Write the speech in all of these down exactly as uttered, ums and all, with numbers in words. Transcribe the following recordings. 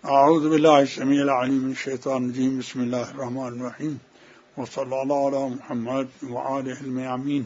أعوذ بالله السميع العليم من الشيطان الرجيم. بسم الله الرحمن الرحيم، وصلى الله على محمد وآله الميامين.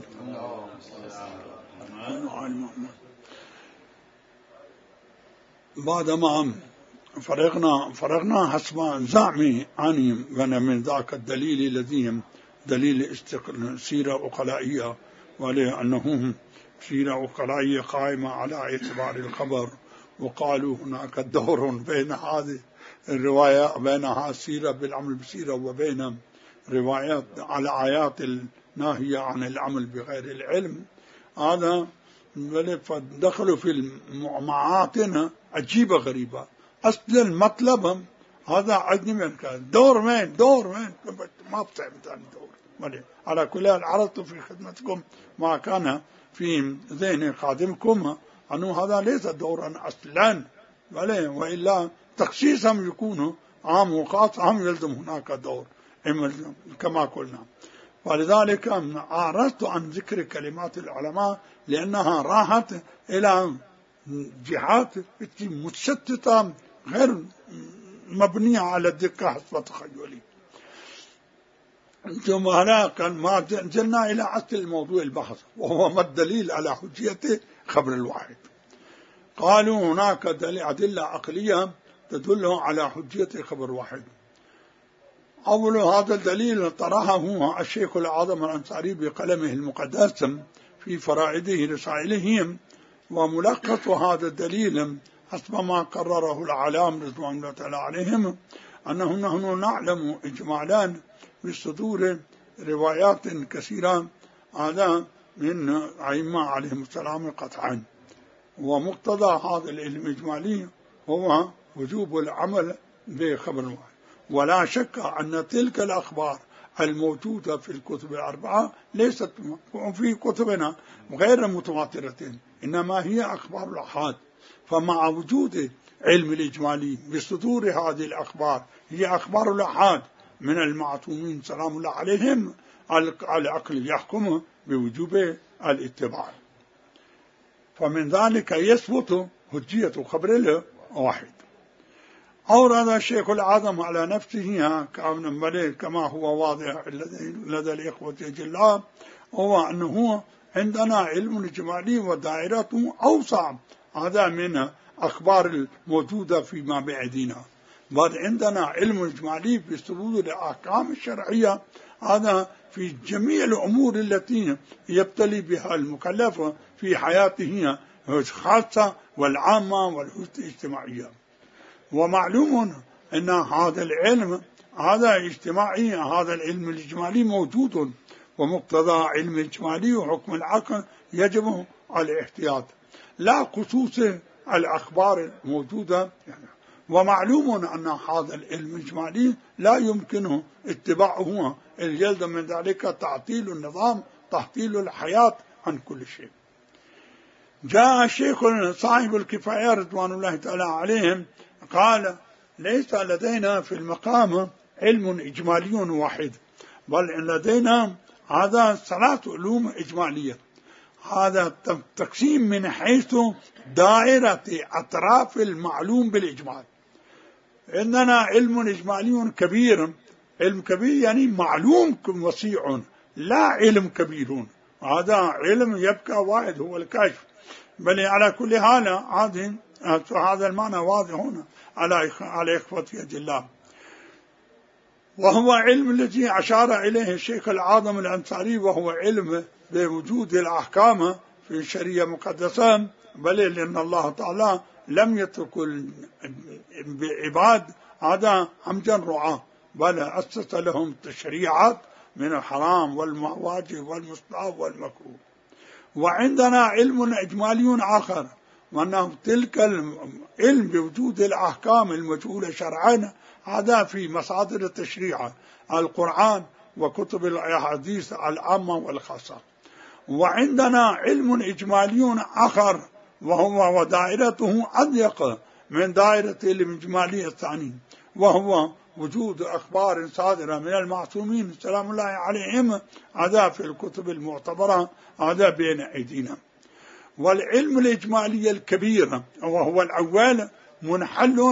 بعدما فرغنا فرغنا حسب زعم عنهم من ذاك الدليل الذي دليل سيرة عقلائية، ولأنهم سيرة عقلائية قائمة على اعتبار الخبر، وقالوا هناك دور بين هذه الرواية بينها السيرة بالعمل بالسيرة وبين روايات على آيات الناهية عن العمل بغير العلم. هذا فدخلوا في المعاطنة عجيبة غريبة. أصل المطلب هذا عجني من كان دور مين دور مين ما بتعمل دور. على كل حال عرضت في خدمتكم ما كان في ذهن خادمكم أنه هذا ليس دورا أصلا، وإلا تخصيصهم يكون عام وخاص، عام يلزم هناك دور كما قلنا. ولذلك عرضت عن ذكر كلمات العلماء لأنها راحت إلى جهات متشتتة غير مبنية على الدقة حسب تخيلي. ثم هناك ما جلنا إلى أصل الموضوع البحث، وهو ما الدليل على حجية خبر الواحد. قالوا هناك أدلة عقلية تدل على حجية خبر الواحد. أول هذا الدليل طرحه الشيخ الأعظم الأنصاري بقلمه المقدس في فرائده رسائلهم، وملخص هذا الدليل حسب ما قرره العلام رضوان الله تعالى عليهم أنه نحن نعلم إجمالا بصدور روايات كثيرة هذا من أئمة عليهم السلام قطعا، ومقتضى هذا العلم الإجمالي هو وجوب العمل بخبر الواحد. ولا شك أن تلك الأخبار الموجودة في الكتب الأربعة ليست في كتبنا غير متواترة، إنما هي أخبار الأحاد. فمع وجود علم الإجمالي بصدور هذه الأخبار، هي أخبار الأحاد من المعصومين سلام الله عليهم، العقل يحكم بوجوب الاتباع. فمن ذلك يثبت حجية خبر الواحد. أورد الشيخ الأعظم على نفسه كما هو واضح لدى الإخوة الجلاب، هو أنه عندنا علم إجمالي ودائرته أوسع هذا من أخبار الموجودة فيما بأيدينا، بل عندنا علم إجمالي بصدور الأحكام الشرعية هذا في جميع الأمور التي يبتلي بها المكلف في حياته الخاصة والعامة والاجتماعية. ومعلوم أن هذا العلم هذا اجتماعي، هذا العلم الإجمالي موجود، ومقتضى علم الإجمالي وحكم العقل يجب الاحتياط لا خصوص الأخبار الموجودة. ومعلوم أن هذا العلم الإجمالي لا يمكنه اتباعه، الجلد من ذلك تعطيل النظام، تعطيل الحياة عن كل شيء. جاء الشيخ صاحب الكفاية رضوان الله تعالى عليهم قال: ليس لدينا في المقام علم إجمالي واحد، بل لدينا هذا ثلاث علوم إجمالية. هذا تقسيم من حيث دائرة أطراف المعلوم بالإجمال. عندنا علم إجمالي كبير، علم كبير يعني معلوم وسيع، لا علم كبير، هذا علم يبقى واحد هو الكشف. بل على كل حال هذا المعنى واضح هنا على على إخوتي الله. وهو علم الذي أشار إليه الشيخ الأعظم الأنصاري، وهو علم بوجود الأحكام في الشريعة المقدسة، بل لأن الله تعالى لم يترك بعباد هذا همجا رعاه، بل أسس لهم تشريعات من الحرام والواجب والمستحب والمكروه. وعندنا علم إجمالي آخر، وأنه تلك العلم بوجود الأحكام المجهولة شرعا هذا في مصادر التشريع القرآن وكتب الأحاديث العامة والخاصة. وعندنا علم إجمالي آخر، وهو ودائرته أضيق من دائرة الإجمالي الثاني، وهو وجود أخبار صادرة من المعصومين سلام الله عليهم هذا في الكتب المعتبرة هذا بين أيدينا. والعلم الإجمالي الكبير وهو الأول منحل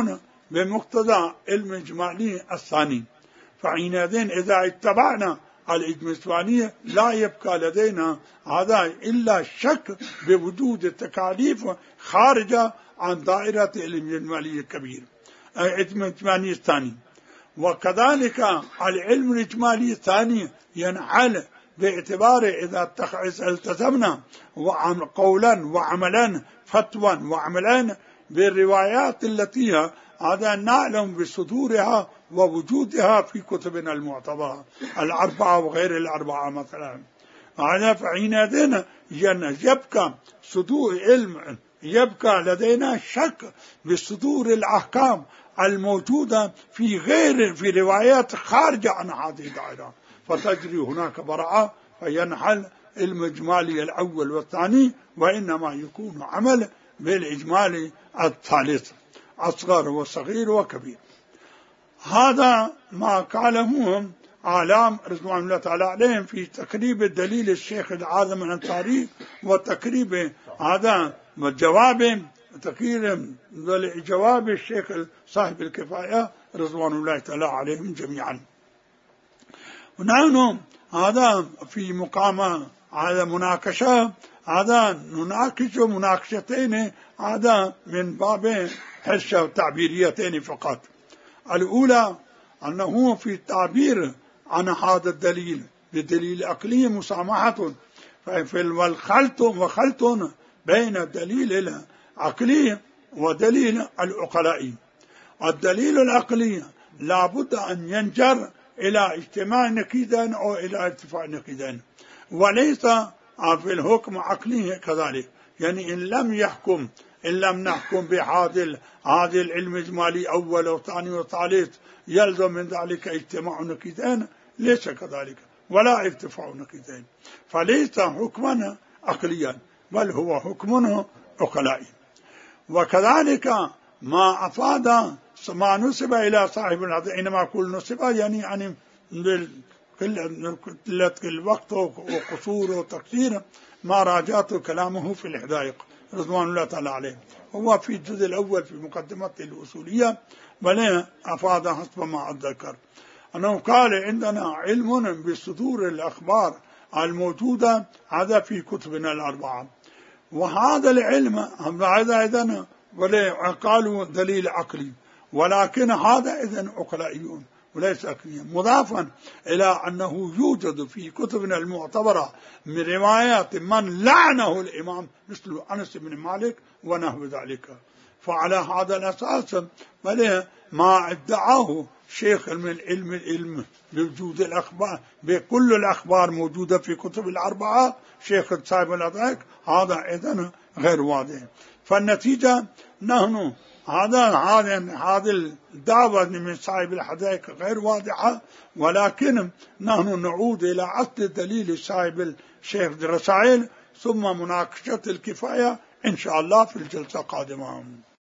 بمقتضى علم إجمالي الثاني. فحينئذ إذا اتبعنا الإجمالية لا يبقى لدينا هذا إلا الشك بوجود التكاليف خارجة عن دائرة الإجمالي الكبير الإجمالي الثاني. وكذلك العلم الإجمالي الثاني ينحل باعتبار إذا التزمنا قولا وعملا فتوى وعملا بالروايات التي هذا نعلم بصدورها ووجودها في كتبنا المعتبرة الأربعة وغير الأربعة مثلا. هذا فحينئذ يبقى صدور علم، يبقى لدينا شك بصدور الأحكام الموجودة في غير في روايات خارجة عن هذه الدائرة، فتجري هناك براءة فينحل المجمالي الأول والثاني، وإنما يكون عمل بالإجمالي الثالث أصغر وصغير وكبير. هذا ما قاله عالم رضوان الله تعالى عليهم في تقريب الدليل الشيخ العاظم الأنصاري وتقريب هذا جواب تقريب جواب الشيخ صاحب الكفاية رضوان الله تعالى عليهم جميعا. ونحن هذا في مقام هذا مناقشة، هذا نناقش مناقشتين هذا من باب حشة تعبيريتين فقط. الأولى أنه في التعبير عن هذا الدليل بدليل عقلي مسامحة، ففي الخلط وخلط بين الدليل العقلي ودليل العقلائي. الدليل العقلي لا بد أن ينجر إلى اجتماع نقيضين أو إلى ارتفاع نقيضين، وليس في الحكم عقلي كذلك. يعني إن لم يحكم إن لم نحكم بهذا هذا العلم الإجمالي أول وثاني وثالث يلزم من ذلك اجتماع نقيضين، ليس كذلك ولا ارتفاع نقيضين، فليس حكما عقليا بل هو حكم عقلائي. وكذلك ما أفاد ما نسب إلى صاحب الحديث، إنما كل نسب يعني يعني قلة الوقت وقصور وتقصير، ما راجعت كلامه في الحدائق رضوان الله تعالى عليه. هو في الجزء الأول في مقدمة الأصولية بل أفاد حسب ما أتذكر أنه قال عندنا علم بصدور الأخبار الموجودة هذا في كتبنا الأربعة، وهذا العلم هذا إذن قالوا دليل عقلي، ولكن هذا إذن عقلائيون وليس عقليا، مضافا إلى أنه يوجد في كتبنا المعتبرة من روايات من لعنه الإمام مثل أنس بن مالك ونحو ذلك. فعلى هذا الأساس بل ما ادعاه شيخ من علم العلم بوجود الأخبار بكل الأخبار موجودة في كتب الأربعة شيخ صاحب الحدائق، هذا إذن غير واضح. فالنتيجة نحن هذا هذا هذا الدعوة من صاحب الحدائق غير واضحة، ولكن نحن نعود إلى أصل الدليل صاحب الشيخ الرسائل ثم مناقشة الكفاية إن شاء الله في الجلسة القادمة.